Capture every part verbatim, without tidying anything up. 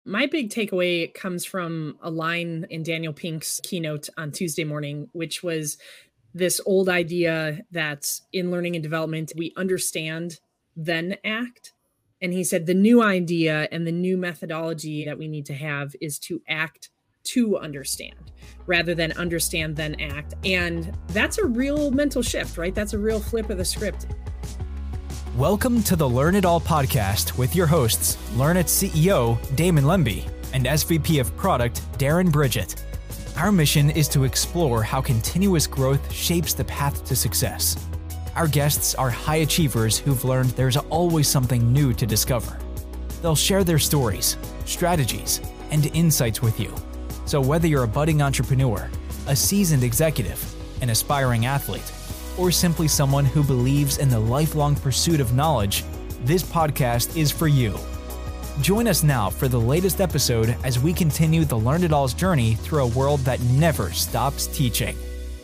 My big takeaway comes from a line in Daniel Pink's keynote on Tuesday morning, which was this old idea that in learning and development, we understand, then act. And he said the new idea and the new methodology that we need to have is to act to understand rather than understand, then act. And that's a real mental shift, right? That's a real flip of the script. Welcome to the Learn It All podcast with your hosts, Learn It C E O Damon Lemby and S V P of Product Darren Bridget. Our mission is to explore how continuous growth shapes the path to success. Our guests are high achievers who've learned there's always something new to discover. They'll share their stories, strategies, and insights with you. So whether you're a budding entrepreneur, a seasoned executive, an aspiring athlete, or simply someone who believes in the lifelong pursuit of knowledge, this podcast is for you. Join us now for the latest episode as we continue the Learn It All's journey through a world that never stops teaching.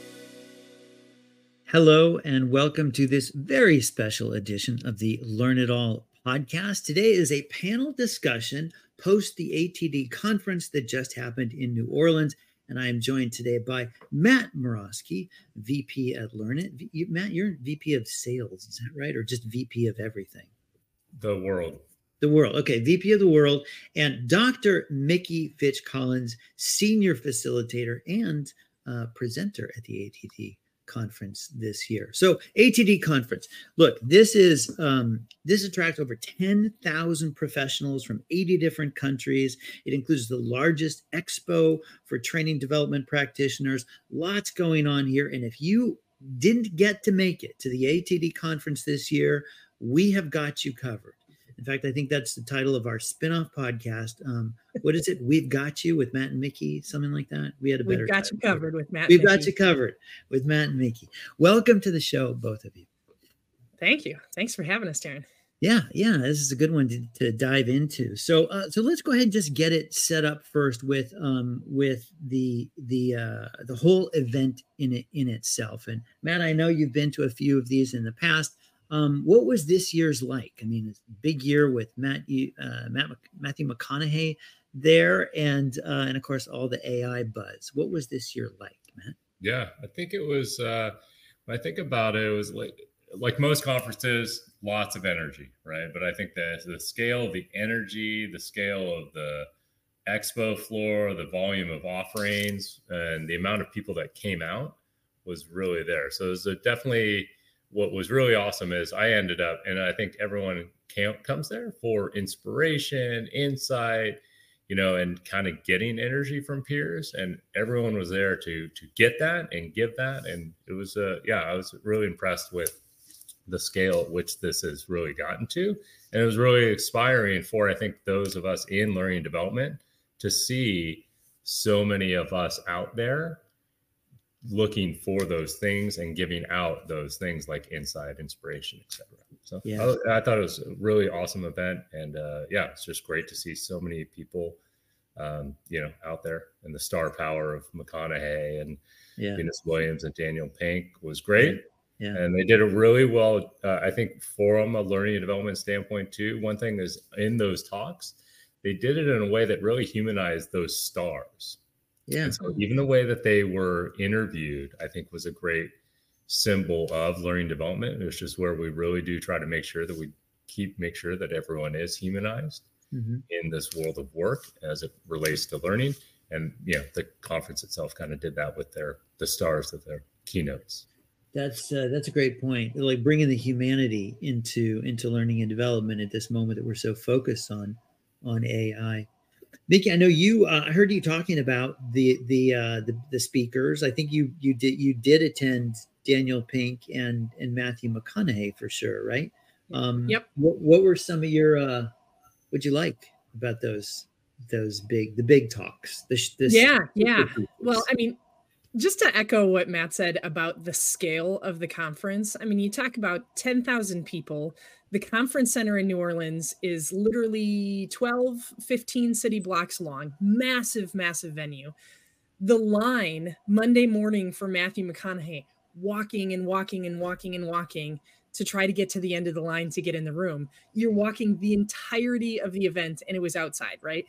Hello, and welcome to this very special edition of the Learn It All podcast. Today is a panel discussion post the A T D conference that just happened in New Orleans. And I am joined today by Matt Murawski, V P at Learn It. V- Matt, you're V P of Sales, is that right? Or just V P of everything? The world. The world. Okay, V P of the world. And Doctor Mickey Fitch Collins, Senior Facilitator and uh, presenter at the A T D conference this year. So A T D conference. Look, this is um, this attracts over ten thousand professionals from eighty different countries. It includes the largest expo for training development practitioners. Lots going on here. And if you didn't get to make it to the A T D conference this year, we have got you covered. In fact, I think that's the title of our spinoff podcast. Um, what is it? We've got you with Matt and Mickey, something like that. We had a better. We've got you covered with Matt. We've got you covered with Matt and Mickey. Welcome to the show, both of you. Thank you. Thanks for having us, Darren. Yeah, yeah, this is a good one to, to dive into. So, uh, so let's go ahead and just get it set up first with um, with the the uh, the whole event in it in itself. And Matt, I know you've been to a few of these in the past. Um, what was this year's like? I mean, it's a big year with Matt, uh, Matt Matthew McConaughey there, and uh, and of course all the A I buzz. What was this year like, Matt? Yeah, I think it was. Uh, when I think about it, it was like like most conferences, lots of energy, right? But I think the the scale of the energy, the scale of the expo floor, the volume of offerings, and the amount of people that came out was really there. So it was a definitely. What was really awesome is I ended up, and I think everyone came, comes there for inspiration, insight, you know, and kind of getting energy from peers. And everyone was there to to get that and give that. And it was, uh, yeah, I was really impressed with the scale at which this has really gotten to. And it was really inspiring for, I think, those of us in learning and development to see so many of us out there looking for those things and giving out those things like insight, inspiration, et cetera. So yeah. I, I thought it was a really awesome event. And uh, yeah, it's just great to see so many people, um, you know, out there, and the star power of McConaughey and yeah. Venus Williams and Daniel Pink was great. Yeah. And they did it really well. Uh, I think from a learning and development standpoint too, one thing is in those talks, they did it in a way that really humanized those stars. Yeah. And so even the way that they were interviewed, I think was a great symbol of learning development. It's just where we really do try to make sure that we keep, make sure that everyone is humanized mm-hmm. in this world of work as it relates to learning. And, you know, the conference itself kind of did that with their, the stars of their keynotes. That's, uh, that's a great point. Like bringing the humanity into, into learning and development at this moment that we're so focused on, on A I. Mickey, I know you. Uh, I heard you talking about the the, uh, the the speakers. I think you you did you did attend Daniel Pink and and Matthew McConaughey for sure, right? Um, yep. What what were some of your uh, what'd you like about those those big the big talks? The, the yeah, yeah. Well, I mean, just to echo what Matt said about the scale of the conference. I mean, you talk about ten thousand people. The conference center in New Orleans is literally twelve, fifteen city blocks long, massive, massive venue. The line Monday morning for Matthew McConaughey, walking and walking and walking and walking to try to get to the end of the line to get in the room. You're walking the entirety of the event and it was outside, right?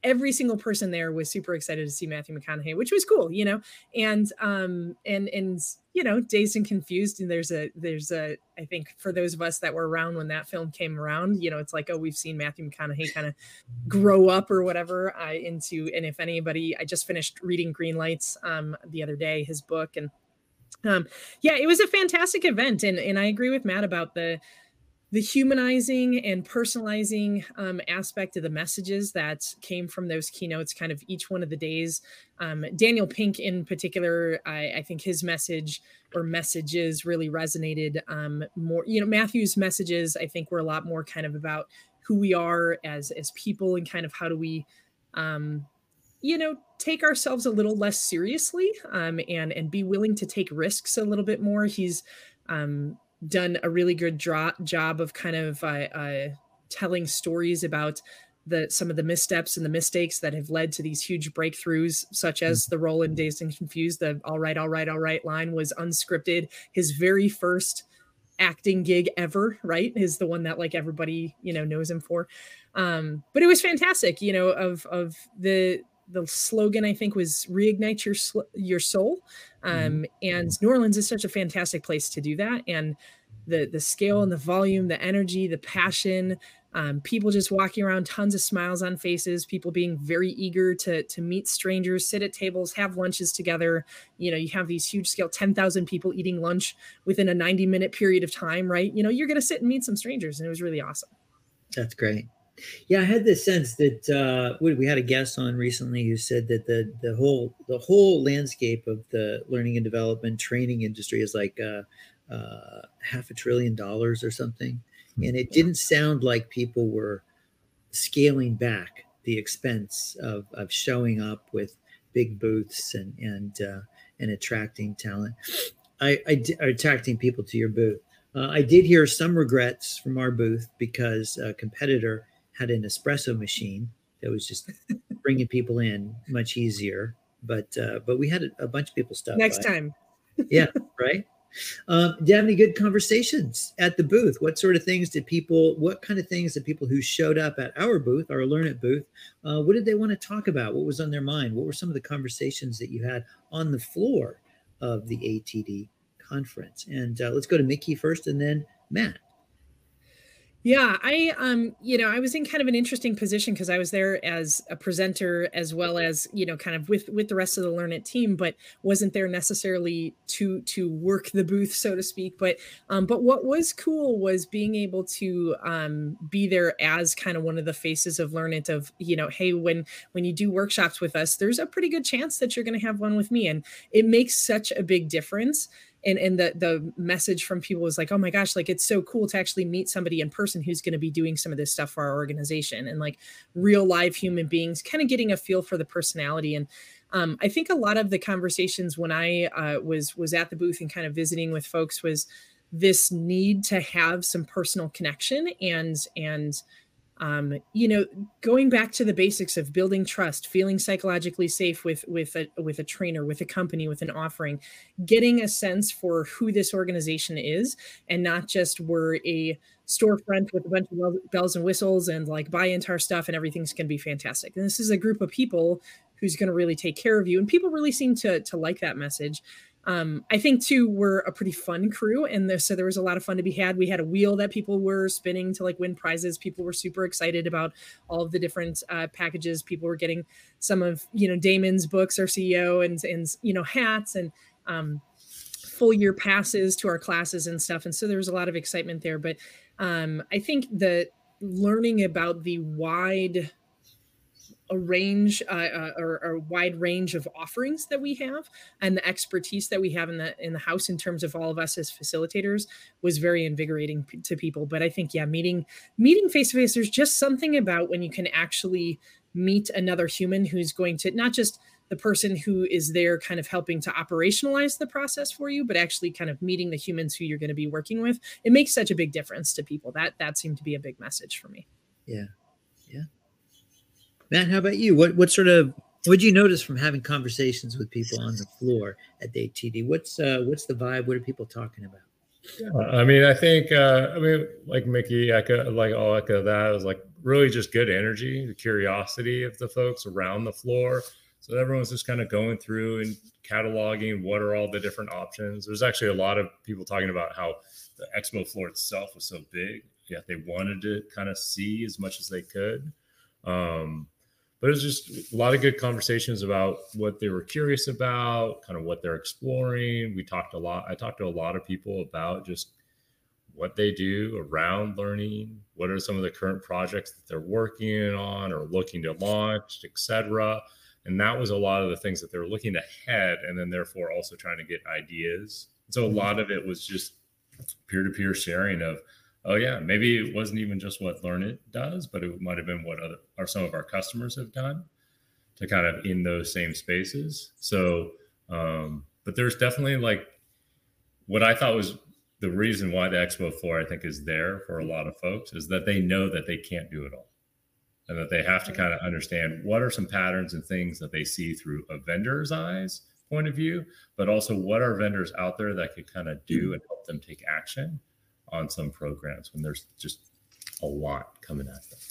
every single person there was super excited to see Matthew McConaughey, which was cool, you know, and, um, and, and, you know, Dazed and Confused. And there's a, there's a, I think for those of us that were around when that film came around, you know, it's like, oh, we've seen Matthew McConaughey kind of grow up or whatever uh, into, and if anybody, I just finished reading Green Lights um, the other day, his book. And um, yeah, it was a fantastic event. And, and I agree with Matt about the, the humanizing and personalizing um, aspect of the messages that came from those keynotes, kind of each one of the days. Um, Daniel Pink in particular, I, I think his message or messages really resonated um, more. You know, Matthew's messages, I think, were a lot more kind of about who we are as, as people and kind of how do we, um, you know, take ourselves a little less seriously um, and, and be willing to take risks a little bit more. He's, um, done a really good dro- job of kind of uh, uh, telling stories about the some of the missteps and the mistakes that have led to these huge breakthroughs, such as the role in Dazed and Confused. The all right, all right, all right line was unscripted. His very first acting gig ever, right, is the one that like everybody, you know, knows him for. Um, but it was fantastic, you know, of of the the slogan, I think, was reignite your sl- your soul. Um, mm-hmm. And New Orleans is such a fantastic place to do that. And the the scale and the volume, the energy, the passion, um, people just walking around, tons of smiles on faces, people being very eager to, to meet strangers, sit at tables, have lunches together. You know, you have these huge scale, ten thousand people eating lunch within a ninety minute period of time, right? You know, you're going to sit and meet some strangers. And it was really awesome. That's great. Yeah, I had this sense that uh, we had a guest on recently who said that the the whole the whole landscape of the learning and development training industry is like uh, uh, half a trillion dollars or something, and it didn't sound like people were scaling back the expense of of showing up with big booths and and uh, and attracting talent. I, I attracting people to your booth. Uh, I did hear some regrets from our booth because a competitor had an espresso machine that was just bringing people in much easier. But uh, but we had a, a bunch of people stop next by. time. Yeah, right. Um, do you have any good conversations at the booth? What sort of things did people, what kind of things did people who showed up at our booth, our Learn It booth, uh, what did they want to talk about? What was on their mind? What were some of the conversations that you had on the floor of the A T D conference? And uh, let's go to Mickey first and then Matt. Yeah, I, um, you know, I was in kind of an interesting position because I was there as a presenter as well as, you know, kind of with, with the rest of the Learn It team, but wasn't there necessarily to, to work the booth, so to speak. But, um, but what was cool was being able to, um, be there as kind of one of the faces of Learn It of, you know, hey, when, when you do workshops with us, there's a pretty good chance that you're going to have one with me. And it makes such a big difference. And and the the message from people was like, oh my gosh, like it's so cool to actually meet somebody in person who's going to be doing some of this stuff for our organization and like real live human beings, kind of getting a feel for the personality. And um, I think a lot of the conversations when I uh, was was at the booth and kind of visiting with folks was this need to have some personal connection and and Um, you know, going back to the basics of building trust, feeling psychologically safe with with a with a trainer, with a company, with an offering, getting a sense for who this organization is, and not just we're a storefront with a bunch of bells and whistles and like buy into our stuff and everything's going to be fantastic. And this is a group of people who's going to really take care of you, and people really seem to to like that message. Um, I think too, we're a pretty fun crew, and there, so there was a lot of fun to be had. We had a wheel that people were spinning to like win prizes. People were super excited about all of the different uh, packages. People were getting some of, you know, Damon's books, our C E O, and, and, you know, hats and um, full year passes to our classes and stuff. And so there was a lot of excitement there, but um, I think that learning about the wide a range uh, uh, or, or a wide range of offerings that we have and the expertise that we have in the in the house in terms of all of us as facilitators was very invigorating p- to people. But I think, yeah, meeting meeting face to face, there's just something about when you can actually meet another human who's going to not just the person who is there kind of helping to operationalize the process for you, but actually kind of meeting the humans who you're going to be working with. It makes such a big difference to people. That that seemed to be a big message for me. Yeah. Yeah. Matt, how about you? What what sort of what did you notice from having conversations with people on the floor at the A T D? What's uh, what's the vibe? What are people talking about? Yeah, I mean, I think uh, I mean, like Mickey, echo, like I'll echo that. It was like really just good energy, the curiosity of the folks around the floor. So everyone's just kind of going through and cataloging what are all the different options. There's actually a lot of people talking about how the expo floor itself was so big, yet they wanted to kind of see as much as they could. Um, but it was just a lot of good conversations about what they were curious about, kind of what they're exploring. We talked a lot. I talked to a lot of people about just what they do around learning. What are some of the current projects that they're working on or looking to launch, et cetera. And that was a lot of the things that they were looking ahead, and then therefore also trying to get ideas. So a lot of it was just peer-to-peer sharing of, oh yeah, maybe it wasn't even just what Learnit does, but it might have been what other or some of our customers have done to kind of in those same spaces. So, um, but there's definitely like what I thought was the reason why the expo floor, I think, is there for a lot of folks is that they know that they can't do it all. And that they have to kind of understand what are some patterns and things that they see through a vendor's eyes point of view, but also what are vendors out there that could kind of do and help them take action on some programs when there's just a lot coming at them.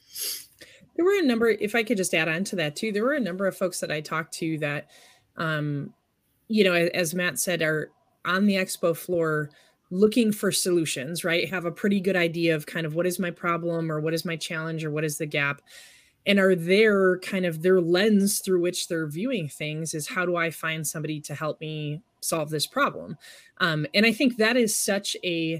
There were a number, if I could just add on to that too, there were a number of folks that I talked to that, um, you know, as Matt said, are on the expo floor looking for solutions, right? Have a pretty good idea of kind of what is my problem or what is my challenge or what is the gap, and are there kind of their lens through which they're viewing things is how do I find somebody to help me solve this problem? Um, and I think that is such a,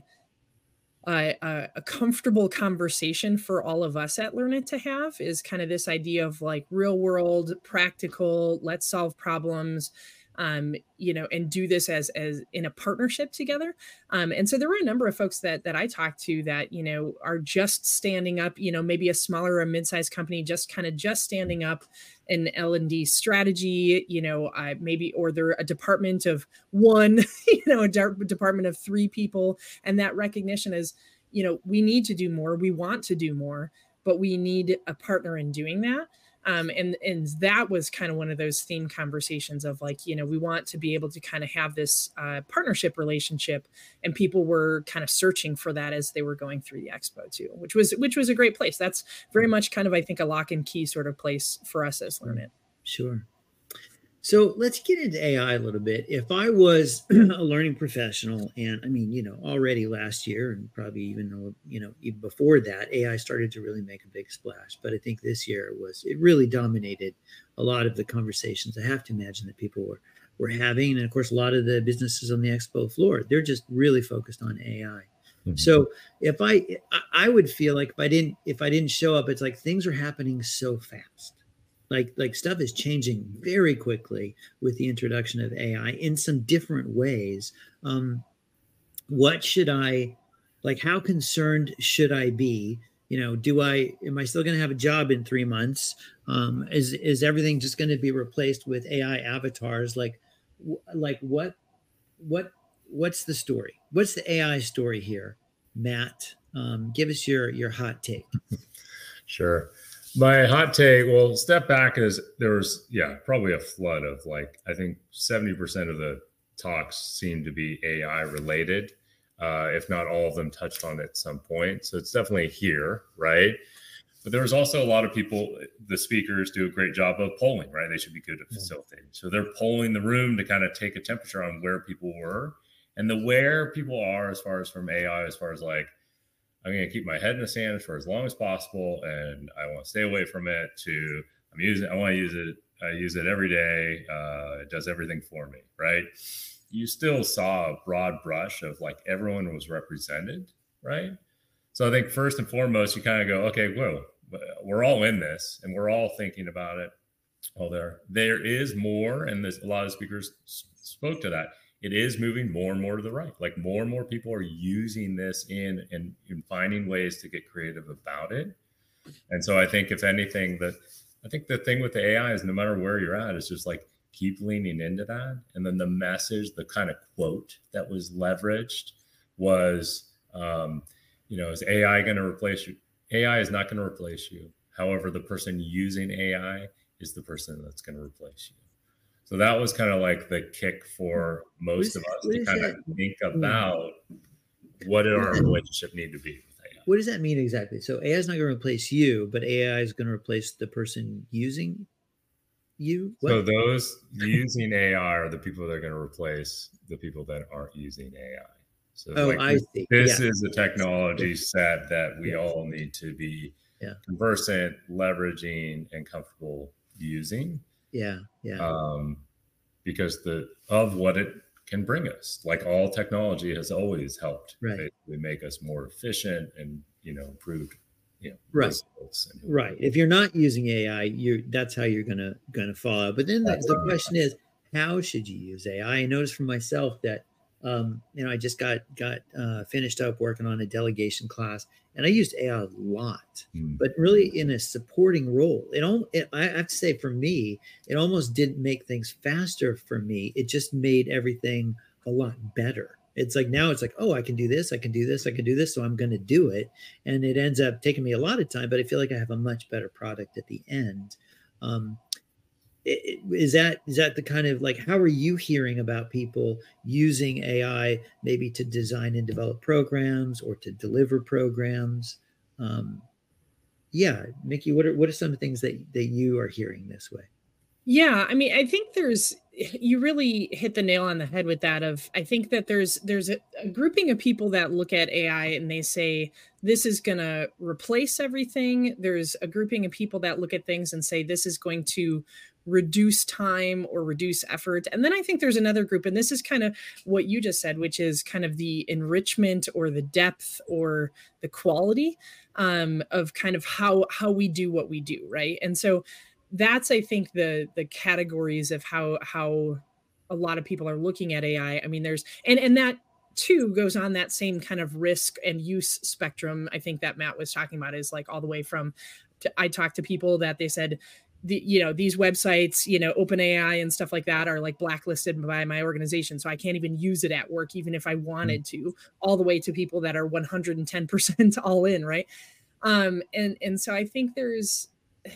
a, a comfortable conversation for all of us at Learnit to have, is kind of this idea of like real world, practical, let's solve problems. Um, you know, and do this as as in a partnership together. Um, and so there were a number of folks that that I talked to that, you know, are just standing up, you know, maybe a smaller or mid-sized company, just kind of just standing up an L and D strategy, you know, uh, maybe, or they're a department of one, you know, a de- department of three people. And that recognition is, you know, we need to do more. We want to do more, but we need a partner in doing that. Um, and, and that was kind of one of those theme conversations of like, you know, we want to be able to kind of have this uh, partnership relationship, and people were kind of searching for that as they were going through the expo too, which was, which was a great place. That's very much kind of, I think, a lock and key sort of place for us as Learnit. Sure. So let's get into A I a little bit. If I was a learning professional, and I mean, you know, already last year and probably even, you know, even before that, A I started to really make a big splash. But I think this year it was, it really dominated a lot of the conversations I have to imagine that people were, were having. And of course, a lot of the businesses on the expo floor, they're just really focused on A I. Mm-hmm. So if I, I would feel like if I didn't, if I didn't show up, it's like things are happening so fast. Like, like stuff is changing very quickly with the introduction of A I in some different ways. Um, what should I, like, how concerned should I be? You know, do I, am I still going to have a job in three months? Um, is, is everything just going to be replaced with A I avatars? Like, w- like what, what, what's the story? What's the A I story here? Matt, um, give us your, your hot take. Sure. My hot take, well, step back is there was, yeah, probably a flood of like, I think seventy percent of the talks seem to be A I related, uh, if not all of them touched on it at some point. So it's definitely here, right? But there was also a lot of people, the speakers do a great job of polling, right? They should be good at facilitating. So they're polling the room to kind of take a temperature on where people were and the where people are as far as from A I, as far as like, I'm going to keep my head in the sand for as long as possible, and I want to stay away from it. To I'm using, I want to use it. I use it every day. Uh, it does everything for me, right? You still saw a broad brush of like everyone was represented, right? So I think first and foremost, you kind of go, okay, whoa, we're all in this, and we're all thinking about it. Well, there, there is more, and there's a lot of speakers spoke to that. It is moving more and more to the right. Like more and more people are using this in and in, in finding ways to get creative about it. And so I think if anything, that I think the thing with the A I is no matter where you're at, it's just like keep leaning into that. And then the message, the kind of quote that was leveraged was, um, you know, is A I going to replace you? A I is not going to replace you. However, the person using A I is the person that's going to replace you. So that was kind of like the kick for most of us to kind of think about what did our relationship need to be with A I. what does that mean exactly? So A I is not going to replace you, but A I is going to replace the person using you? What? So those using A I are the people that are going to replace the people that aren't using A I. So oh, like I this, see. this Yeah. is a technology Yes. set that we Yes. all need to be Yeah. conversant, leveraging, and comfortable using. Yeah. Yeah. Um, because the of what it can bring us, like all technology has always helped Right. basically make us more efficient and, you know, improved, you know, Right. results. And, Right. If you're not using A I, you're that's how you're gonna gonna fall out. But then the, That's the right. question is, how should you use A I? I noticed for myself that um, you know, I just got got uh, finished up working on a delegation class, and I used A I a lot, Mm. but really in a supporting role. It, al- it I have to say, for me, it almost didn't make things faster for me. It just made everything a lot better. It's like now it's like, oh, I can do this, I can do this, I can do this, so I'm going to do it, and it ends up taking me a lot of time, but I feel like I have a much better product at the end. Um, it- is that is that the kind of, like, how are you hearing about people using A I maybe to design and develop programs or to deliver programs? Um, yeah, Mickey, what are what are some of the things that that you are hearing this way? Yeah, I mean, I think there's you really hit the nail on the head with that of I think that there's there's a, a grouping of people that look at A I and they say this is going to replace everything. There's a grouping of people that look at things and say this is going to reduce time or reduce effort. And then I think there's another group, and this is kind of what you just said, which is kind of the enrichment or the depth or the quality um, of kind of how how we do what we do, right? And so that's I think the the categories of how how a lot of people are looking at A I. I mean, there's and and that too goes on that same kind of risk and use spectrum. I think that Matt was talking about is like all the way from to, I talked to people that they said the you know these websites, you know, OpenAI and stuff like that are like blacklisted by my organization, so I can't even use it at work even if I wanted to, all the way to people that are one hundred ten percent all in, right? Um and and so I think there's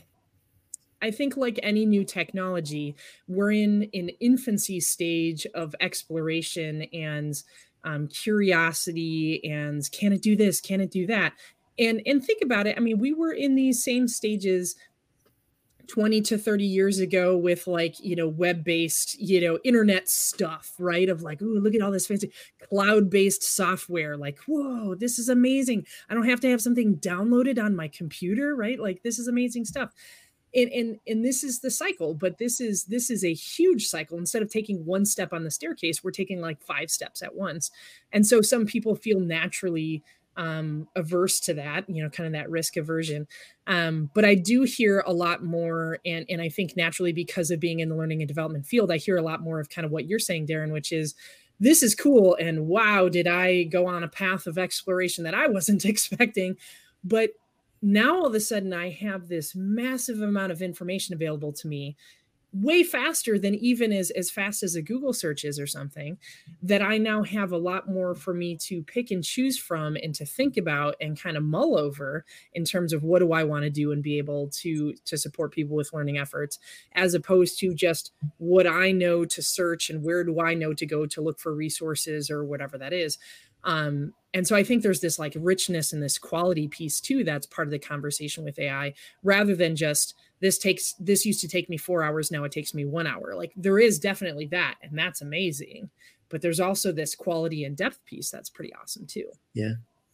I think like any new technology, we're in an infancy stage of exploration and um, curiosity and can it do this? Can it do that? And and think about it. I mean, we were in these same stages twenty to thirty years ago with like, you know, web-based, you know, internet stuff, right? Of like, ooh, look at all this fancy cloud-based software. Like, whoa, this is amazing. I don't have to have something downloaded on my computer, right? Like, this is amazing stuff. And, and and this is the cycle, but this is this is a huge cycle. Instead of taking one step on the staircase, we're taking like five steps at once. And so some people feel naturally um, averse to that, you know, kind of that risk aversion. Um, but I do hear a lot more, and and I think naturally because of being in the learning and development field, I hear a lot more of kind of what you're saying, Darren, which is this is cool, and wow, did I go on a path of exploration that I wasn't expecting, but now all of a sudden I have this massive amount of information available to me way faster than even as, as fast as a Google search is or something, that I now have a lot more for me to pick and choose from and to think about and kind of mull over in terms of what do I want to do and be able to, to support people with learning efforts, as opposed to just what I know to search and where do I know to go to look for resources or whatever that is. Um, and so I think there's this like richness and this quality piece too that's part of the conversation with A I, rather than just this takes this used to take me four hours, now it takes me one hour. Like there is definitely that, and that's amazing. But there's also this quality and depth piece that's pretty awesome too. Yeah.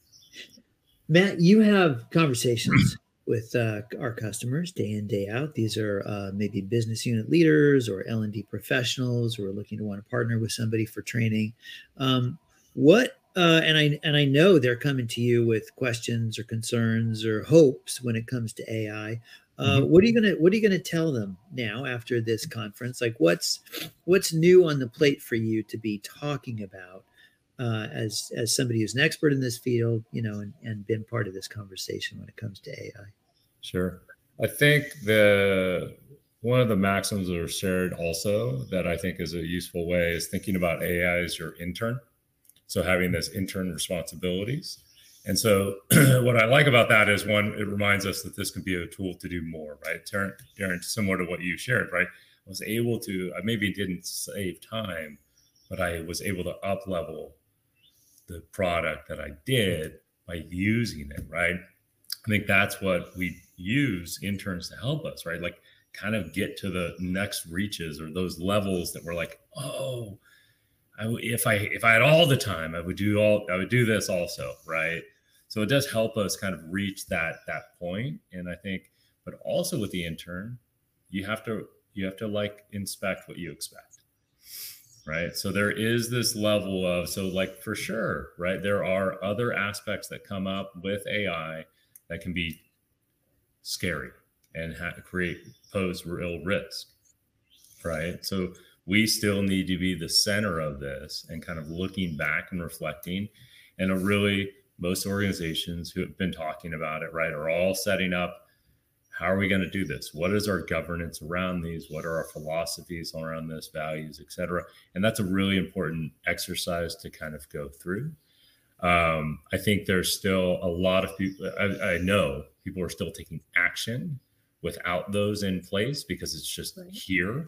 Matt, you have conversations with uh, our customers day in, day out. These are uh, maybe business unit leaders or L and D professionals who are looking to want to partner with somebody for training. Um, what Uh, and I and I know they're coming to you with questions or concerns or hopes when it comes to A I. Uh, Mhm. What are you gonna What are you gonna tell them now after this conference? Like, what's what's new on the plate for you to be talking about uh, as as somebody who's an expert in this field, you know, and, and been part of this conversation when it comes to A I? Sure. I think the one of the maxims that are shared also that I think is a useful way is thinking about A I as your intern. So having this intern responsibilities. And so what I like about that is, one, it reminds us that this can be a tool to do more, right? Darren, similar to what you shared, right? I was able to, I maybe didn't save time, but I was able to up level the product that I did by using it, right? I think that's what we use interns to help us, right? Like kind of get to the next reaches or those levels that we're like, oh, I w- if I if I had all the time, I would do all I would do this also, right? So it does help us kind of reach that that point. And I think, but also with the intern, you have to you have to like inspect what you expect, right? So there is this level of, so like for sure, right? There are other aspects that come up with A I that can be scary and ha- create pose real risk, right? So we still need to be the center of this and kind of looking back and reflecting. And a really, most organizations who have been talking about it, right, are all setting up, how are we going to do this? What is our governance around these? What are our philosophies around this, values, et cetera? And that's a really important exercise to kind of go through. Um, I think there's still a lot of people, I, I know people are still taking action without those in place because it's just right here.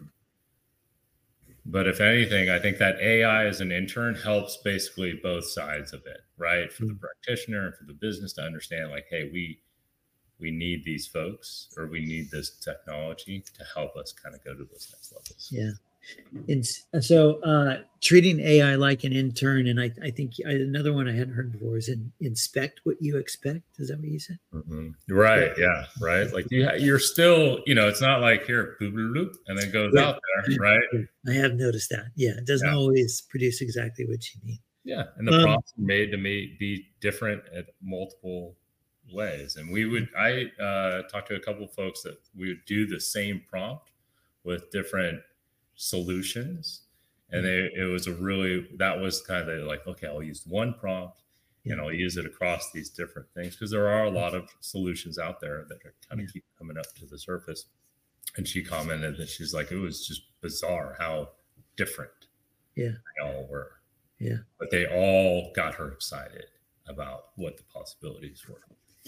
But if anything, I think that A I as an intern helps basically both sides of it, right? For the practitioner and for the business to understand like, hey, we we need these folks or we need this technology to help us kind of go to those next levels. Yeah. And so uh, treating A I like an intern, and I, I think I, another one I hadn't heard before is in, inspect what you expect. Is that what you said? Mm-hmm. Right. Yeah. Right. Like you, you're still, you know, it's not like here, boop, boop, boop, and then it goes right out there. Right. I have noticed that. Yeah. It doesn't yeah. always produce exactly what you need. Yeah. And the um, prompts are made to me be different at multiple ways. And we would, I uh, talked to a couple of folks that we would do the same prompt with different solutions. And they, it was a really, that was kind of like, okay, I'll use one prompt yeah. and I'll use it across these different things. Because there are a lot of solutions out there that are kind of yeah. keep coming up to the surface. And she commented that she's like, it was just bizarre how different yeah. they all were. Yeah. But they all got her excited about what the possibilities were.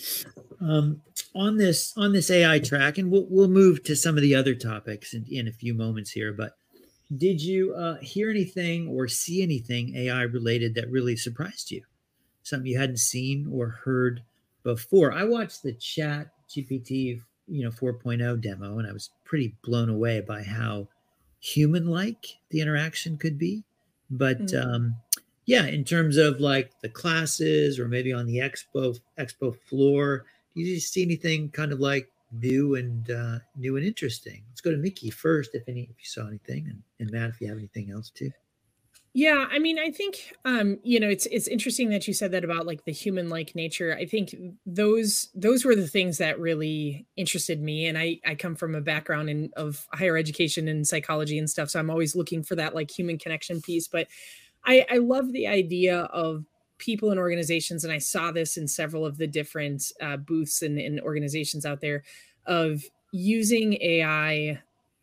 Um, on this on this A I track, and we'll we'll move to some of the other topics in, in a few moments here. But did you uh, hear anything or see anything A I related that really surprised you? Something you hadn't seen or heard before? I watched the Chat G P T, you know, four point oh demo, and I was pretty blown away by how human-like the interaction could be. But mm-hmm. um, yeah, in terms of like the classes or maybe on the expo expo floor, do you see anything kind of like new and uh, new and interesting? Let's go to Mickey first, if any, if you saw anything, and, and Matt, if you have anything else too. Yeah, I mean, I think um, you know, it's it's interesting that you said that about like the human-like nature. I think those those were the things that really interested me, and I I come from a background in of higher education and psychology and stuff, so I'm always looking for that like human connection piece. But I, I love the idea of people and organizations, and I saw this in several of the different uh, booths and, and organizations out there, of using A I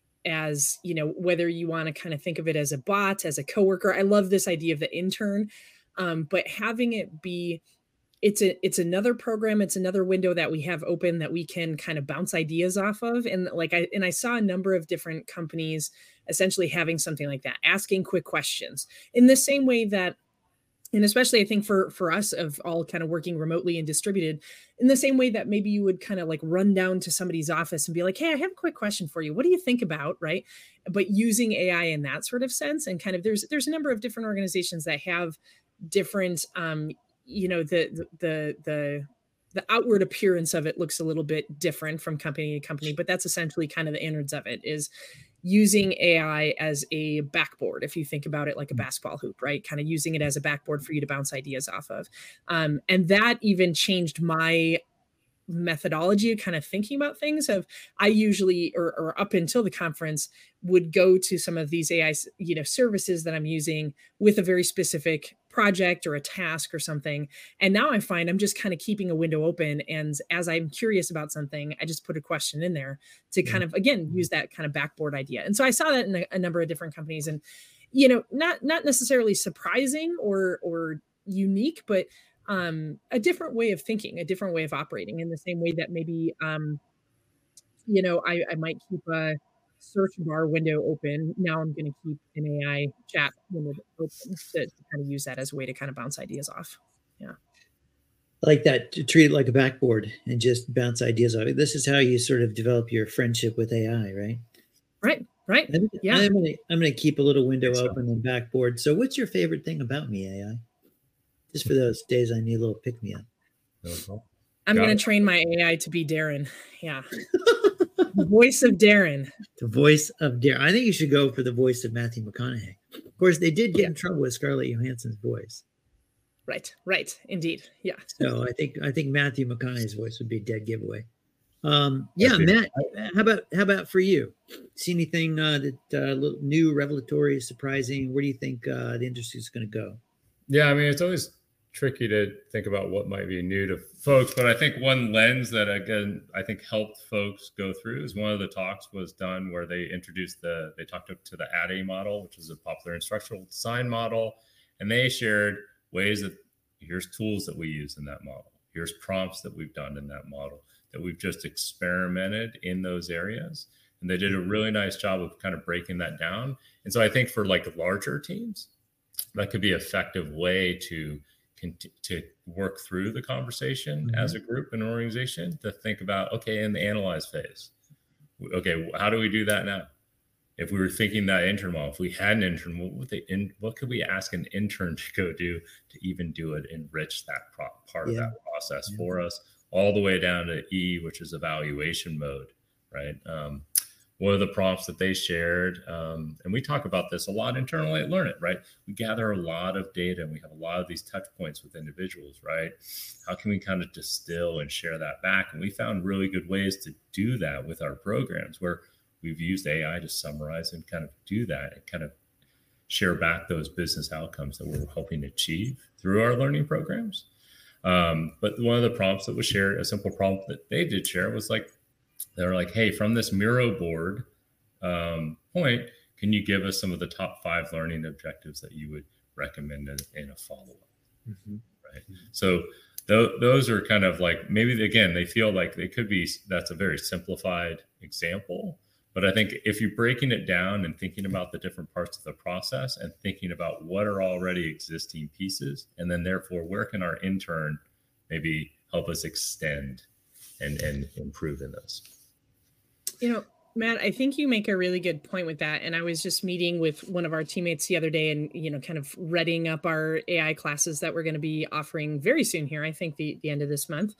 as, you know, whether you want to kind of think of it as a bot, as a coworker. I love this idea of the intern, um, but having it be, it's a it's another program, it's another window that we have open that we can kind of bounce ideas off of. And like I and I saw a number of different companies essentially having something like that, asking quick questions in the same way that, and especially I think for for us of all kind of working remotely and distributed, in the same way that maybe you would kind of like run down to somebody's office and be like, hey, I have a quick question for you. What do you think about, right? But using A I in that sort of sense, and kind of there's there's a number of different organizations that have different, um, you know, the the the the outward appearance of it looks a little bit different from company to company, but that's essentially kind of the innards of it, is using A I as a backboard. If you think about it like a basketball hoop, right? Kind of using it as a backboard for you to bounce ideas off of. Um, and that even changed my methodology of kind of thinking about things. Of I usually, or, or up until the conference, would go to some of these A I, you know, services that I'm using with a very specific project or a task or something. And now I find I'm just kind of keeping a window open. And as I'm curious about something, I just put a question in there to kind of, again, use that kind of backboard idea. And so I saw that in a, a number of different companies, and, you know, not, not necessarily surprising or, or unique, but um, a different way of thinking, a different way of operating, in the same way that maybe, um, you know, I, I might keep a search bar window open. Now I'm going to keep an A I chat window open to, to kind of use that as a way to kind of bounce ideas off. Yeah. like that, to treat it like a backboard and just bounce ideas off it. This is how you sort of develop your friendship with A I, right? Right, right. I'm, Yeah. I'm gonna I'm gonna keep a little window so. open and backboard. So, what's your favorite thing about me, A I? Just for those days I need a little pick me up. I'm going to train my A I to be Darren. Yeah. The voice of Darren. The voice of Darren. I think you should go for the voice of Matthew McConaughey. Of course, they did get yeah. in trouble with Scarlett Johansson's voice. Right, right, indeed, yeah. So I think I think Matthew McConaughey's voice would be a dead giveaway. Um, yeah, Matt. How about how about for you? See anything uh, that uh, new, revelatory, surprising? Where do you think uh, the industry is going to go? Yeah, I mean, it's always tricky to think about what might be new to folks, but I think one lens that again I think helped folks go through is one of the talks was done where they introduced the they talked to the A D D A model, which is a popular instructional design model, and they shared ways that here's tools that we use in that model, here's prompts that we've done in that model, that we've just experimented in those areas, and they did a really nice job of kind of breaking that down. And so I think for like larger teams, that could be an effective way to to work through the conversation mm-hmm. as a group and organization, to think about, okay, in the analyze phase, okay, how do we do that now? If we were thinking that intern model, if we had an intern, what would they in, what could we ask an intern to go do to even do it, enrich that pro- part yeah. of that process yeah. for us, all the way down to E, which is evaluation mode, right? Um, one of the prompts that they shared, um, and we talk about this a lot internally at Learn It, right? We gather a lot of data and we have a lot of these touch points with individuals, right? How can we kind of distill and share that back? And we found really good ways to do that with our programs, where we've used A I to summarize and kind of do that and kind of share back those business outcomes that we're hoping to achieve through our learning programs. Um, but one of the prompts that was shared, a simple prompt that they did share was like, they were like, hey, from this Miro board um, point, can you give us some of the top five learning objectives that you would recommend in, in a follow-up? Mm-hmm. Right. So th- those are kind of like, maybe again, they feel like they could be, that's a very simplified example. But I think if you're breaking it down and thinking about the different parts of the process and thinking about what are already existing pieces, and then therefore where can our intern maybe help us extend and, and improve in those. You know, Matt, I think you make a really good point with that. And I was just meeting with one of our teammates the other day and, you know, kind of readying up our A I classes that we're going to be offering very soon here, I think the, the end of this month.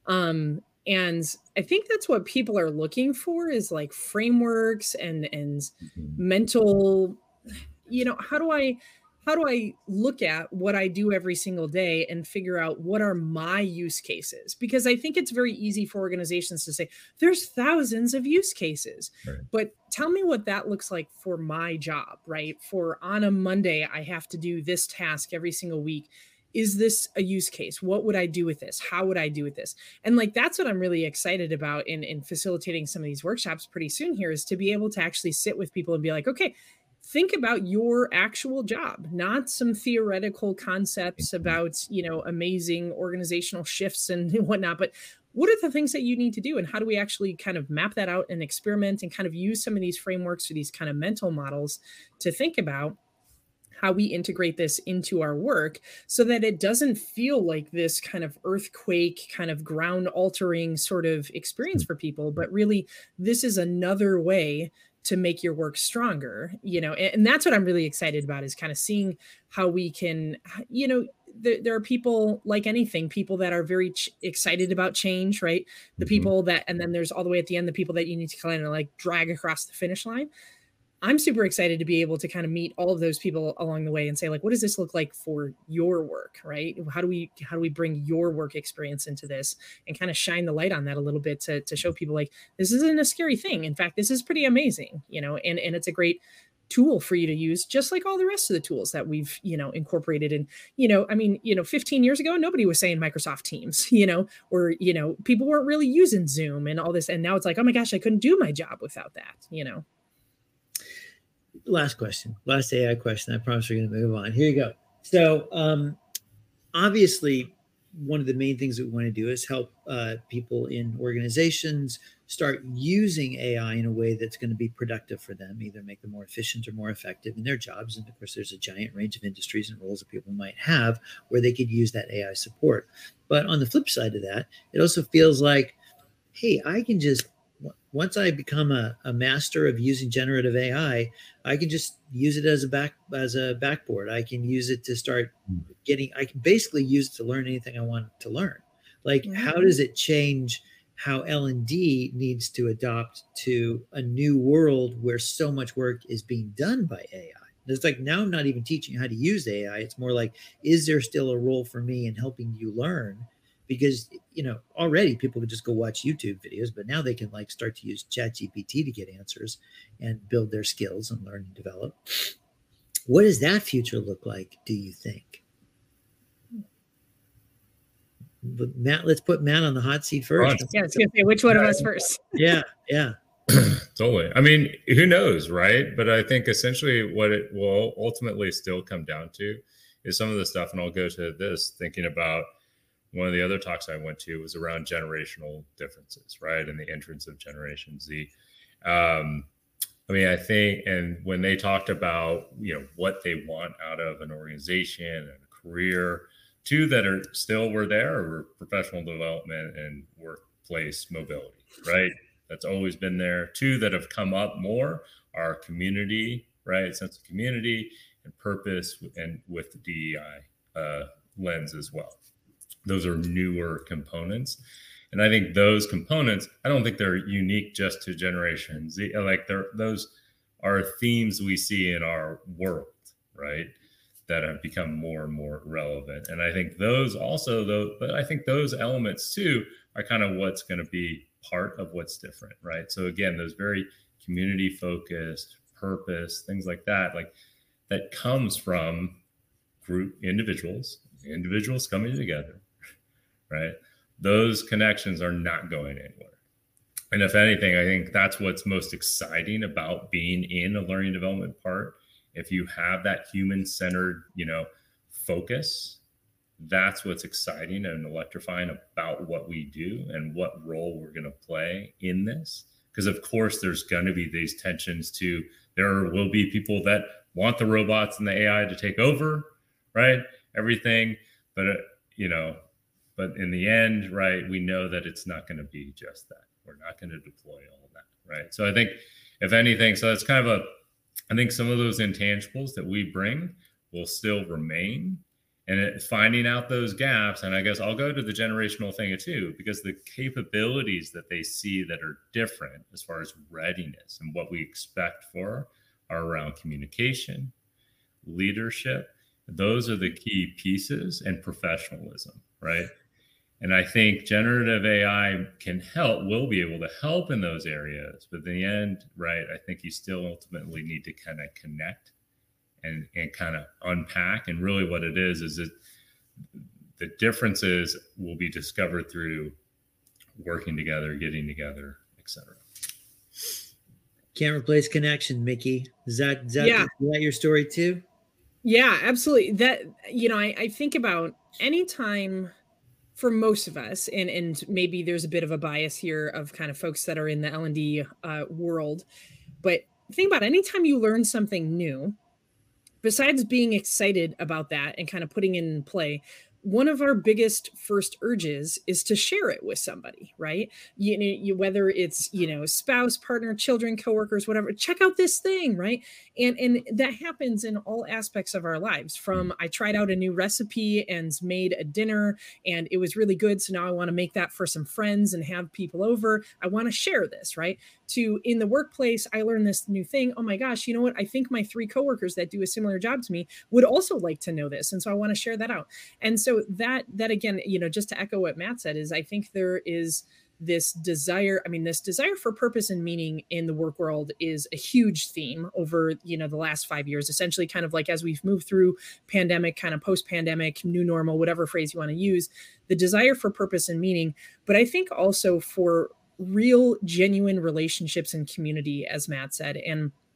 Um, and I think that's what people are looking for, is like frameworks and, and mm-hmm. mental, you know, how do I, how do I look at what I do every single day and figure out what are my use cases? Because I think it's very easy for organizations to say, there's thousands of use cases, right. But tell me what that looks like for my job, right? For on a Monday, I have to do this task every single week. Is this a use case? What would I do with this? How would I do with this? And like, that's what I'm really excited about in, in facilitating some of these workshops pretty soon here, is to be able to actually sit with people and be like, okay, think about your actual job, not some theoretical concepts about, you know, amazing organizational shifts and whatnot, but what are the things that you need to do? And how do we actually kind of map that out and experiment and kind of use some of these frameworks or these kind of mental models to think about how we integrate this into our work so that it doesn't feel like this kind of earthquake, kind of ground altering sort of experience for people, but really this is another way to make your work stronger, you know, and, and that's what I'm really excited about, is kind of seeing how we can, you know, there, there are people like anything, people that are very ch- excited about change, right? The mm-hmm. people that, and then there's all the way at the end, the people that you need to kind of like drag across the finish line. I'm super excited to be able to kind of meet all of those people along the way and say, like, what does this look like for your work, right? How do we, how do we bring your work experience into this and kind of shine the light on that a little bit to, to show people like, this isn't a scary thing. In fact, this is pretty amazing, you know, and, and it's a great tool for you to use, just like all the rest of the tools that we've, you know, incorporated. And, you know, I mean, you know, fifteen years ago, nobody was saying Microsoft Teams, you know, or, you know, people weren't really using Zoom and all this. And now it's like, oh my gosh, I couldn't do my job without that, you know? Last question, last A I question. I promise we're going to move on. Here you go. So um, obviously one of the main things that we want to do is help uh, people in organizations start using A I in a way that's going to be productive for them, either make them more efficient or more effective in their jobs. And of course, there's a giant range of industries and roles that people might have where they could use that A I support. But on the flip side of that, it also feels like, hey, I can just, once I become a, a master of using generative A I, I can just use it as a back as a backboard. I can use it to start getting, I can basically use it to learn anything I want to learn. Like, mm-hmm. how does it change how L and D needs to adopt to a new world where so much work is being done by A I? It's like, now I'm not even teaching how to use A I. It's more like, is there still a role for me in helping you learn? Because, you know, already people could just go watch YouTube videos, but now they can like start to use ChatGPT to get answers and build their skills and learn and develop. What does that future look like, do you think? But Matt, let's put Matt on the hot seat first. Yeah, I was going to say, which one of us first? Yeah, yeah. Totally. I mean, who knows, right? But I think essentially what it will ultimately still come down to is some of the stuff, and I'll go to this, thinking about one of the other talks I went to was around generational differences, right? And the entrance of Generation Z. Um, I mean, I think, and when they talked about, you know, what they want out of an organization and a career, two that are still were there were professional development and workplace mobility, right? That's always been there. Two that have come up more are community, right? Sense of community and purpose, and with the D E I uh, lens as well. Those are newer components. And I think those components, I don't think they're unique just to Generation Z. Like they're, those are themes we see in our world, right? That have become more and more relevant. And I think those also, though, but I think those elements too are kind of what's going to be part of what's different, right? So again, those very community focused, purpose, things like that, like that comes from group individuals, individuals coming together. Right? Those connections are not going anywhere. And if anything, I think that's what's most exciting about being in a learning development part. If you have that human-centered, you know, focus, that's what's exciting and electrifying about what we do and what role we're going to play in this. Because of course, there's going to be these tensions too. There will be people that want the robots and the A I to take over, right? Everything, but uh, you know, But in the end, right, we know that it's not going to be just that. We're not going to deploy all of that, right? So I think, if anything, so that's kind of a, I think some of those intangibles that we bring will still remain. And it, finding out those gaps, and I guess I'll go to the generational thing too, because the capabilities that they see that are different as far as readiness and what we expect for are around communication, leadership. Those are the key pieces, and professionalism, right? And I think generative A I can help, will be able to help in those areas. But in the end, right, I think you still ultimately need to kind of connect and, and kind of unpack. And really what it is, is that the differences will be discovered through working together, getting together, et cetera. Can't replace connection, Mickey. Is that, is that, yeah. is that your story too? Yeah, absolutely. That, you know, I, I think about anytime for most of us, and, and maybe there's a bit of a bias here of kind of folks that are in the L and D uh, world, but think about anytime you learn something new, besides being excited about that and kind of putting it in play, one of our biggest first urges is to share it with somebody, right? You know, you, whether it's, you know, spouse, partner, children, coworkers, whatever, check out this thing, right? And, and that happens in all aspects of our lives. From I tried out a new recipe and made a dinner and it was really good, so now I want to make that for some friends and have people over. I want to share this, right? To in the workplace, I learned this new thing. Oh my gosh, you know what? I think my three coworkers that do a similar job to me would also like to know this. And so I want to share that out. And so So that, that again, you know, just to echo what Matt said, is I think there is this desire, I mean, this desire for purpose and meaning in the work world is a huge theme over, you know, the last five years, essentially kind of like as we've moved through pandemic, kind of post-pandemic, new normal, whatever phrase you want to use, the desire for purpose and meaning. But I think also for real, genuine relationships and community, as Matt said. And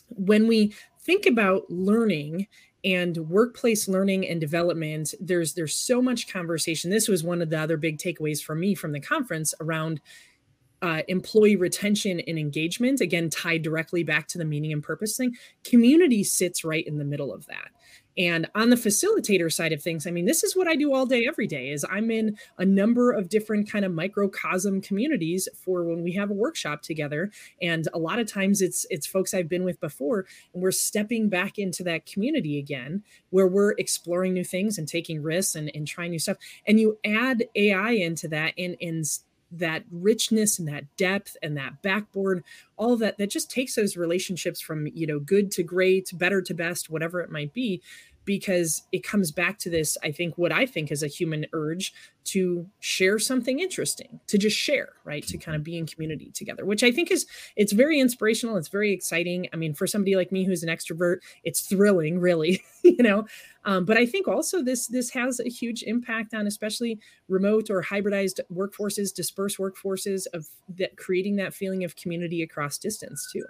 when we think about learning and workplace learning and development, there's there's so much conversation. This was one of the other big takeaways for me from the conference around uh, employee retention and engagement, again, tied directly back to the meaning and purpose thing. Community sits right in the middle of that. And on the facilitator side of things, I mean, this is what I do all day, every day, is I'm in a number of different kind of microcosm communities for when we have a workshop together. And a lot of times it's it's folks I've been with before, and we're stepping back into that community again, where we're exploring new things and taking risks and, and trying new stuff. And you add A I into that, and, and that richness and that depth and that backboard, all of that, that just takes those relationships from, you know, good to great, better to best, whatever it might be, because it comes back to this, I think, what I think is a human urge to share something interesting, to just share, right? To kind of be in community together, which I think is, it's very inspirational. It's very exciting. I mean, for somebody like me, who's an extrovert, it's thrilling, really, you know, um, but I think also this, this has a huge impact on especially remote or hybridized workforces, dispersed workforces, of that, creating that feeling of community across distance too.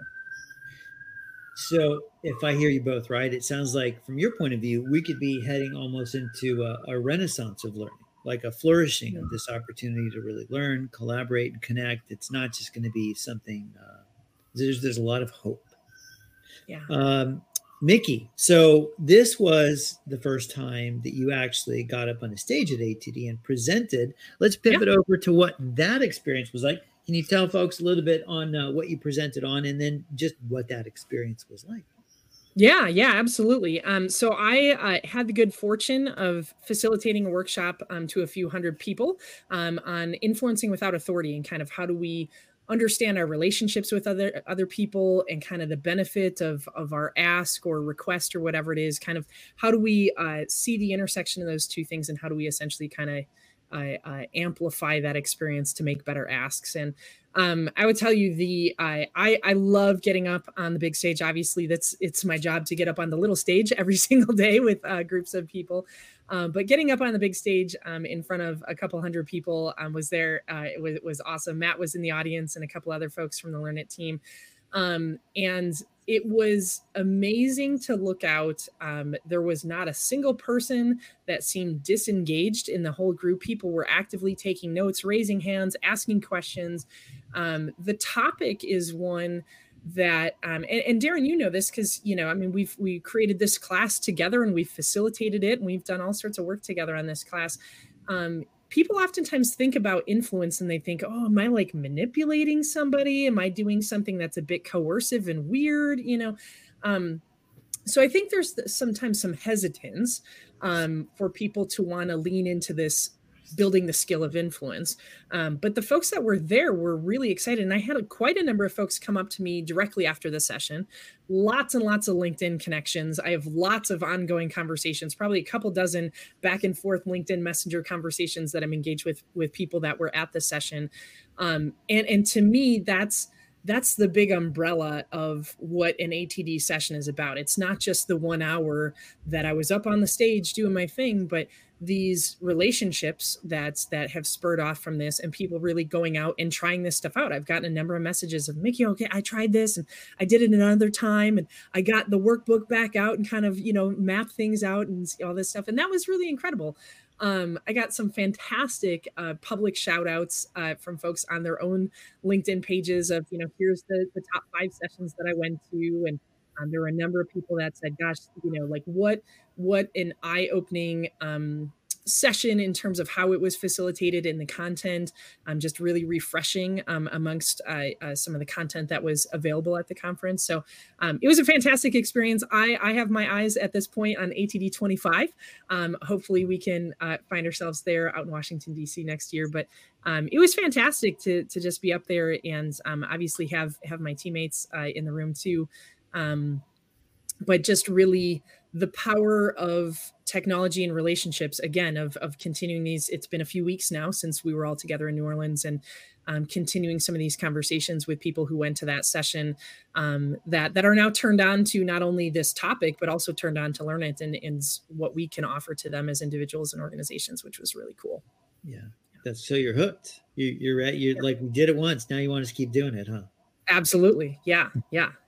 So if I hear you both right, it sounds like from your point of view, we could be heading almost into a, a renaissance of learning, like a flourishing mm-hmm. of this opportunity to really learn, collaborate, and connect. It's not just going to be something, uh, there's, there's a lot of hope. Yeah. Um, Mickey, so this was the first time that you actually got up on a stage at A T D and presented. Let's pivot yeah. over to what that experience was like. Can you tell folks a little bit on uh, what you presented on, and then just what that experience was like? Yeah, yeah, absolutely. Um, so I uh, had the good fortune of facilitating a workshop um, to a few hundred people um, on influencing without authority, and kind of how do we understand our relationships with other other people, and kind of the benefit of of our ask or request or whatever it is. Kind of how do we uh, see the intersection of those two things, and how do we essentially kind of Uh, uh, amplify that experience to make better asks. And um, I would tell you the I, I I love getting up on the big stage. Obviously, that's it's my job to get up on the little stage every single day with uh, groups of people. Um, but getting up on the big stage um, in front of a couple hundred people um, was there. Uh, it was it was awesome. Matt was in the audience and a couple other folks from the Learn It team. Um, and it was amazing to look out. Um, there was not a single person that seemed disengaged in the whole group. People were actively taking notes, raising hands, asking questions. Um, the topic is one that, um, and, and Darren, you know this because, you know, I mean, we've, we created this class together and we've facilitated it and we've done all sorts of work together on this class. Um, People oftentimes think about influence and they think, oh, am I like manipulating somebody? Am I doing something that's a bit coercive and weird? You know, um, so I think there's sometimes some hesitance um, for people to want to lean into this building the skill of influence. Um, but the folks that were there were really excited. And I had a, quite a number of folks come up to me directly after the session, lots and lots of LinkedIn connections. I have lots of ongoing conversations, probably a couple dozen back and forth LinkedIn Messenger conversations that I'm engaged with, with people that were at the session. Um, and, and to me, that's, that's the big umbrella of what an A T D session is about. It's not just the one hour that I was up on the stage doing my thing, but these relationships that's that have spurred off from this, and people really going out and trying this stuff out. I've gotten a number of messages of, Mickey, okay, I tried this and I did it another time, and I got the workbook back out and kind of, you know, map things out and all this stuff. And that was really incredible. Um, I got some fantastic uh, public shout outs uh, from folks on their own LinkedIn pages of, you know, here's the, the top five sessions that I went to. And um, there were a number of people that said, gosh, you know, like what, what an eye-opening um, session in terms of how it was facilitated in the content, um, just really refreshing um, amongst uh, uh, some of the content that was available at the conference. So um, it was a fantastic experience. I, I have my eyes at this point on A T D twenty-five. Um, hopefully we can uh, find ourselves there out in Washington, D C next year. But um, it was fantastic to to just be up there and um, obviously have, have my teammates uh, in the room too. Um, but just really the power of technology and relationships, again, of, of continuing these. It's been a few weeks now since we were all together in New Orleans, and um, continuing some of these conversations with people who went to that session um, that, that are now turned on to not only this topic, but also turned on to Learn It and, and what we can offer to them as individuals and organizations, which was really cool. Yeah, that's so you're hooked. You, you're right. You're yeah. like, we did it once. Now you want us to keep doing it, huh? Absolutely. Yeah. Yeah.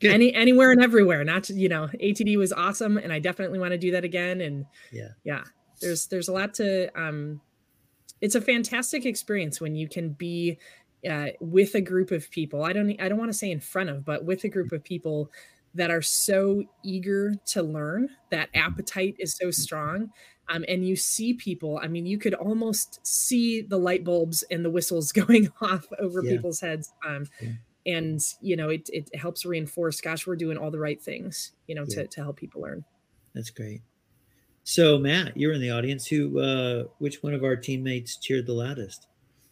any anywhere and everywhere. Not to, you know, A T D was awesome, and I definitely want to do that again. And yeah, yeah, there's there's a lot to. Um, it's a fantastic experience when you can be uh, with a group of people. I don't I don't want to say in front of, but with a group of people that are so eager to learn. That appetite is so strong. Um, and you see people, I mean, you could almost see the light bulbs and the whistles going off over yeah. people's heads. Um, yeah. And, you know, it, it helps reinforce, gosh, we're doing all the right things, you know, yeah. to, to help people learn. That's great. So Matt, you're in the audience. Who, uh, which one of our teammates cheered the loudest?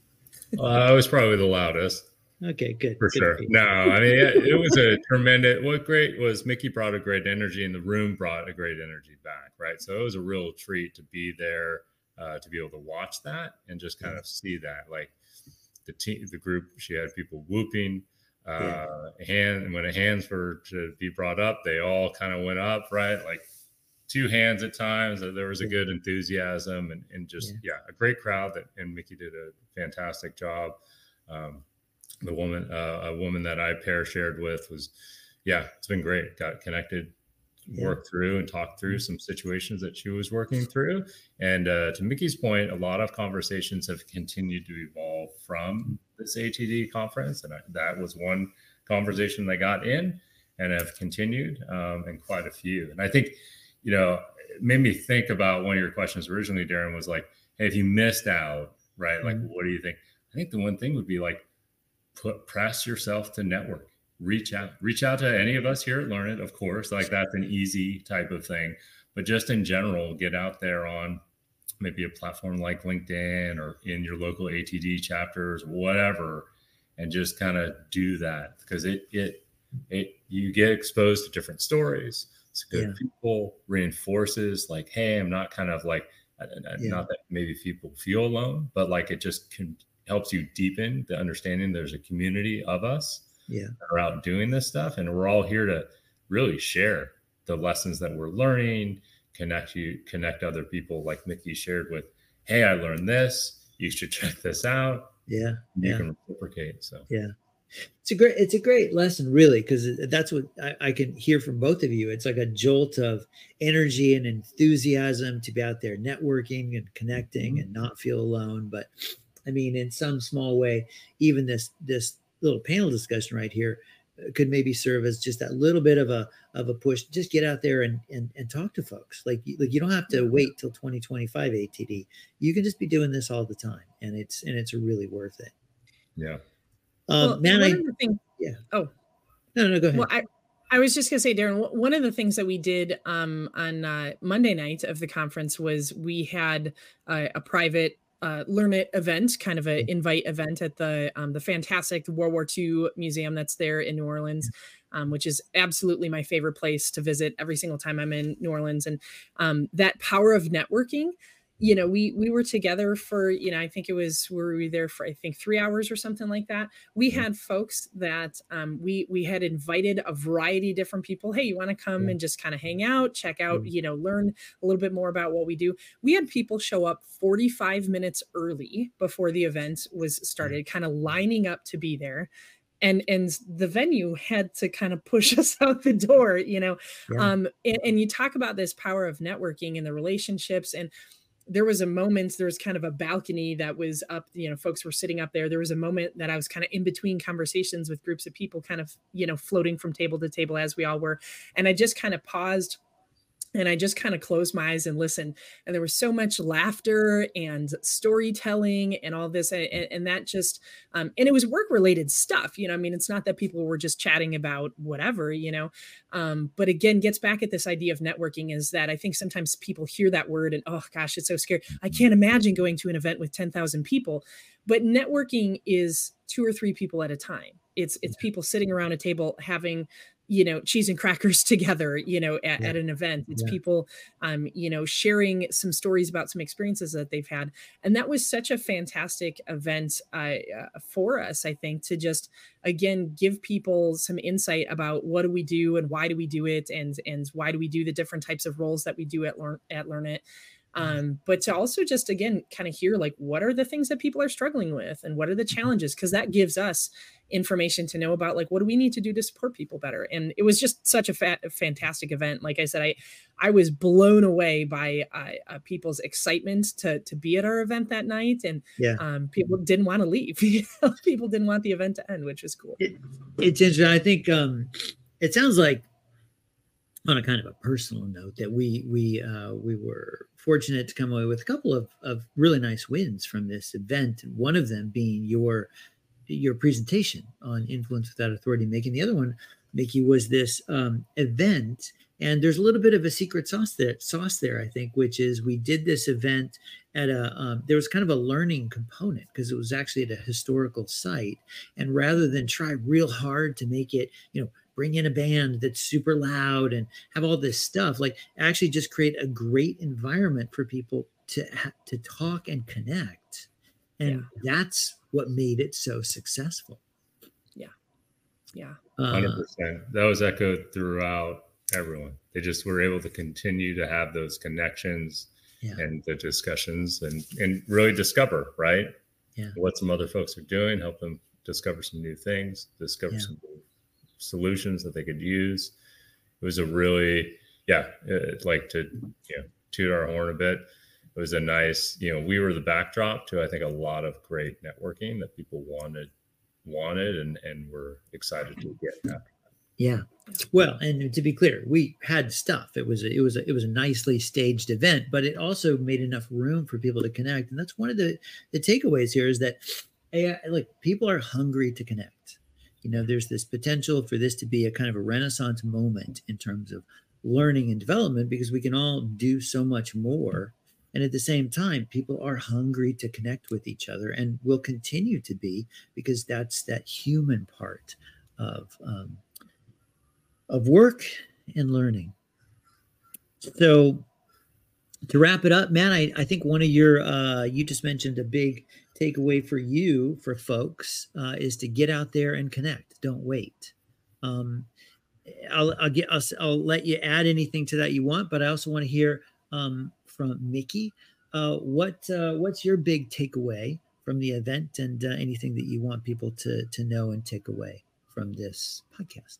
Uh, I was probably the loudest. Okay, good. For good sure. No, I mean, it, it was a tremendous, what great was Mickey brought a great energy and the room brought a great energy back, right? So it was a real treat to be there, uh, to be able to watch that and just kind yeah. of see that. Like the team, the group, she had people whooping, uh, yeah. hand, and when the hands were to be brought up, they all kind of went up, right? Like two hands at times. There was a yeah. good enthusiasm and, and just, yeah. yeah, a great crowd that, and Mickey did a fantastic job. Um, The woman, uh, a woman that I pair shared with was, yeah, it's been great. Got connected, yeah. worked through and talked through some situations that she was working through. And uh, to Mickey's point, a lot of conversations have continued to evolve from this A T D conference. And I, that was one conversation that got in and have continued um, and quite a few. And I think, you know, it made me think about one of your questions originally, Darren, was like, hey, if you missed out, right? Like, mm-hmm. what do you think? I think the one thing would be like, Put, press yourself to network, reach out, reach out to any of us here at Learn It, of course, like that's an easy type of thing, but just in general, get out there on maybe a platform like LinkedIn or in your local A T D chapters, whatever, and just kind of do that because it, it, it, you get exposed to different stories. It's good yeah. people reinforces like, hey, I'm not kind of like, yeah. not that maybe people feel alone, but like it just can helps you deepen the understanding there's a community of us yeah. that are out doing this stuff. And we're all here to really share the lessons that we're learning, connect you, connect other people like Mickey shared with, hey, I learned this, you should check this out. Yeah. You yeah. can reciprocate. So yeah, it's a great, it's a great lesson really. Cause that's what I, I can hear from both of you. It's like a jolt of energy and enthusiasm to be out there networking and connecting mm-hmm. and not feel alone. But I mean, in some small way, even this this little panel discussion right here could maybe serve as just that little bit of a of a push. Just get out there and and, and talk to folks. Like like you don't have to wait till twenty twenty-five A T D. You can just be doing this all the time, and it's and it's really worth it. Yeah. Um, well, man, one I, of the things, yeah. Oh, no, no, go ahead. Well, I, I was just gonna say, Darren, one of the things that we did um, on uh, Monday night of the conference was we had uh, a private Uh, Learn It event, kind of an invite event at the um, the fantastic World War Two museum that's there in New Orleans, um, which is absolutely my favorite place to visit every single time I'm in New Orleans. And um, that power of networking, you know, we we were together for, you know, I think it was, were we there for, I think three hours or something like that. We had folks that um, we we had invited a variety of different people. Hey, you want to come yeah. and just kind of hang out, check out, yeah. you know, learn a little bit more about what we do. We had people show up forty-five minutes early before the event was started, kind of lining up to be there. And and the venue had to kind of push us out the door, you know. Yeah. Um, and, and you talk about this power of networking and the relationships. And there was a moment, there was kind of a balcony that was up, you know, folks were sitting up there. There was a moment that I was kind of in between conversations with groups of people kind of, you know, floating from table to table as we all were. And I just kind of paused and I just kind of closed my eyes and listened. And there was so much laughter and storytelling and all this. And, and that just, um, and it was work related stuff, you know, I mean, it's not that people were just chatting about whatever, you know, um, but again, gets back at this idea of networking is that I think sometimes people hear that word and, oh gosh, it's so scary. I can't imagine going to an event with ten thousand people, but networking is two or three people at a time. It's, it's people sitting around a table having, you know, cheese and crackers together, you know, at, yeah. at an event. It's yeah. people, um, you know, sharing some stories about some experiences that they've had. And that was such a fantastic event uh, uh, for us, I think, to just, again, give people some insight about what do we do and why do we do it and, and why do we do the different types of roles that we do at Learn, at Learn It. Um, but to also just, again, kind of hear like, what are the things that people are struggling with and what are the challenges? Because that gives us information to know about, like, what do we need to do to support people better? And it was just such a, fa- a fantastic event. Like I said, I, I was blown away by uh, uh, people's excitement to, to be at our event that night. And Yeah. um, people didn't want to leave. People didn't want the event to end, which was cool. It, it's interesting. I think um, it sounds like, on a kind of a personal note, that we we uh, we were fortunate to come away with a couple of, of really nice wins from this event. One of them being your your presentation on Influence Without Authority Making. The other one, Mickey, was this um, event, and there's a little bit of a secret sauce there, sauce there, I think, which is we did this event at a um, there was kind of a learning component because it was actually at a historical site, and rather than try real hard to make it, you know, bring in a band that's super loud and have all this stuff, like actually just create a great environment for people to ha- to talk and connect. And yeah. that's what made it so successful. Yeah. Yeah. one hundred percent. That was echoed throughout everyone. They just were able to continue to have those connections yeah. and the discussions and, and really discover, right? Yeah. What some other folks are doing, help them discover some new things, discover yeah. some new solutions that they could use. It was a really, yeah, it, like to, you know, toot our horn a bit. It was a nice, you know, we were the backdrop to, I think, a lot of great networking that people wanted, wanted, and, and were excited to get that. Yeah. Well, and to be clear, we had stuff. It was, a, it was, a, it was a nicely staged event, but it also made enough room for people to connect. And that's one of the, the takeaways here is that, A I, like, people are hungry to connect. You know, there's this potential for this to be a kind of a renaissance moment in terms of learning and development, because we can all do so much more. And at the same time, people are hungry to connect with each other and will continue to be, because that's that human part of, um, of work and learning. So to wrap it up, man, I, I think one of your, uh, you just mentioned a big takeaway for you, for folks, uh, is to get out there and connect. Don't wait. Um, I'll, I'll get, I'll, I'll let you add anything to that you want, but I also want to hear um, from Mickey. Uh, what, uh, what's your big takeaway from the event, and uh, anything that you want people to, to know and take away from this podcast?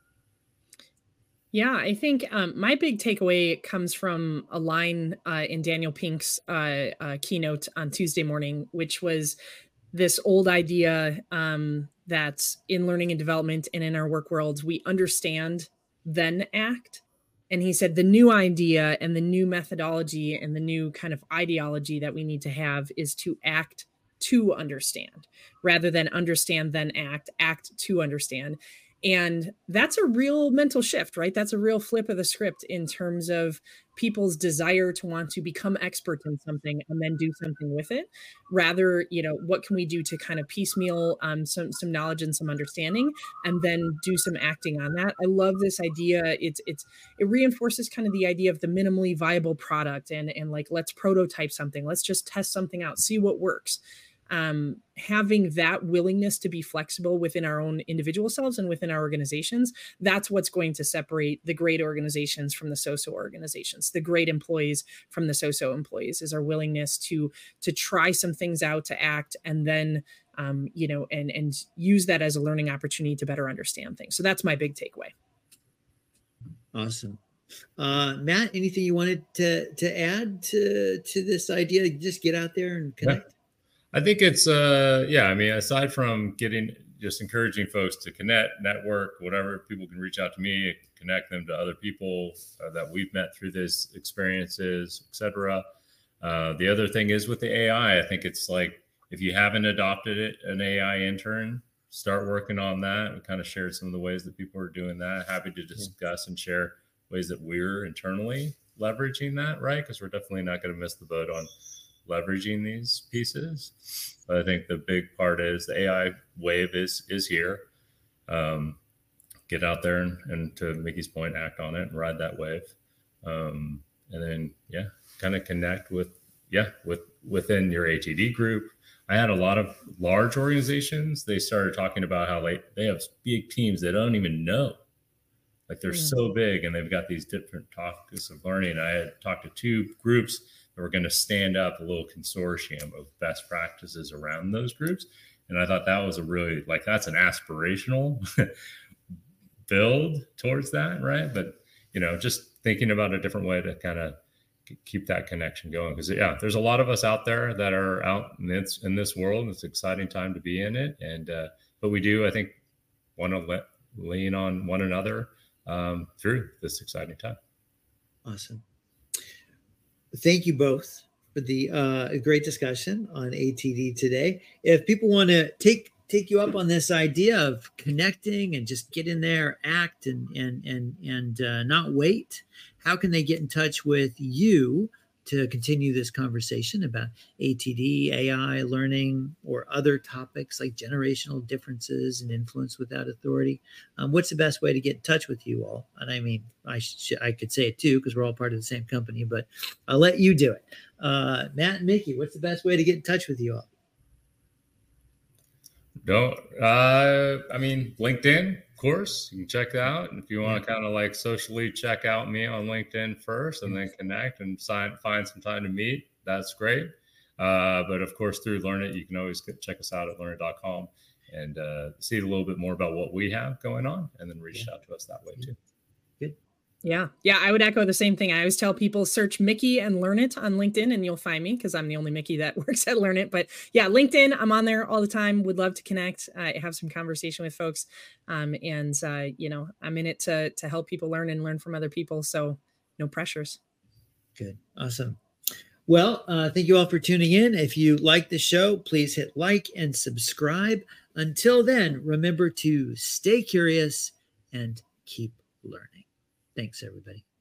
Yeah, I think um, my big takeaway comes from a line uh, in Daniel Pink's uh, uh, keynote on Tuesday morning, which was this old idea um, that in learning and development and in our work worlds, we understand, then act. And he said the new idea and the new methodology and the new kind of ideology that we need to have is to act to understand, rather than understand, then act, act to understand. And that's a real mental shift, right? That's a real flip of the script in terms of people's desire to want to become expert in something and then do something with it. Rather, you know, what can we do to kind of piecemeal um, some some knowledge and some understanding, and then do some acting on that? I love this idea. It's it's it reinforces kind of the idea of the minimally viable product, and and like, let's prototype something. Let's just test something out, see what works. Um, having that willingness to be flexible within our own individual selves and within our organizations, that's what's going to separate the great organizations from the so-so organizations, the great employees from the so-so employees, is our willingness to, to try some things out, to act, and then, um, you know, and, and use that as a learning opportunity to better understand things. So that's my big takeaway. Awesome. Uh, Matt, anything you wanted to, to add to, to this idea? Just get out there and connect. Yeah. I think it's, uh, yeah, I mean, aside from getting, just encouraging folks to connect, network, whatever, people can reach out to me, connect them to other people uh, that we've met through this experiences, et cetera. Uh, the other thing is with the A I, I think it's like, if you haven't adopted it, an A I intern, start working on that. We kind of shared some of the ways that people are doing that. Happy to discuss and share ways that we're internally leveraging that, right? Because we're definitely not going to miss the boat on leveraging these pieces. But I think the big part is the A I wave is is here. Um, get out there and, and to Mickey's point, act on it and ride that wave. Um, and then, yeah, kind of connect with, yeah, with within your A T D group. I had a lot of large organizations. They started talking about how like they have big teams that don't even know. Like they're mm. so big and they've got these different topics of learning. I had talked to two groups we're going to stand up a little consortium of best practices around those groups. And I thought that was a really, like, that's an aspirational build towards that, right? But, you know, just thinking about a different way to kind of keep that connection going. Because, yeah, there's a lot of us out there that are out in this, in this world. It's an exciting time to be in it. And, uh, but we do, I think, want to let, lean on one another um, through this exciting time. Awesome. Thank you both for the uh, great discussion on A T D today. If people want to take take you up on this idea of connecting and just get in there, act, and and and and uh, not wait, how can they get in touch with you to continue this conversation about A T D, A I, learning, or other topics like generational differences and influence without authority? Um, what's the best way to get in touch with you all? And I mean, I sh- I could say it too, because we're all part of the same company, but I'll let you do it. Uh, Matt and Mickey, what's the best way to get in touch with you all? Don't, uh, I mean, LinkedIn, of course, you can check that out. And if you want to kind of like socially check out me on LinkedIn first and then connect and sign, find some time to meet, that's great. Uh, but of course, through Learn It, you can always get, check us out at learn it dot com and uh, see a little bit more about what we have going on, and then reach yeah. out to us that way too. Good. Yeah. Yeah. I would echo the same thing. I always tell people search Mickey and Learn It on LinkedIn and you'll find me, because I'm the only Mickey that works at Learn It. But yeah, LinkedIn, I'm on there all the time. Would love to connect. I have some conversation with folks. Um, and, uh, you know, I'm in it to, to help people learn and learn from other people. So no pressures. Good. Awesome. Well, uh, thank you all for tuning in. If you like the show, please hit like and subscribe. Until then, remember to stay curious and keep learning. Thanks, everybody.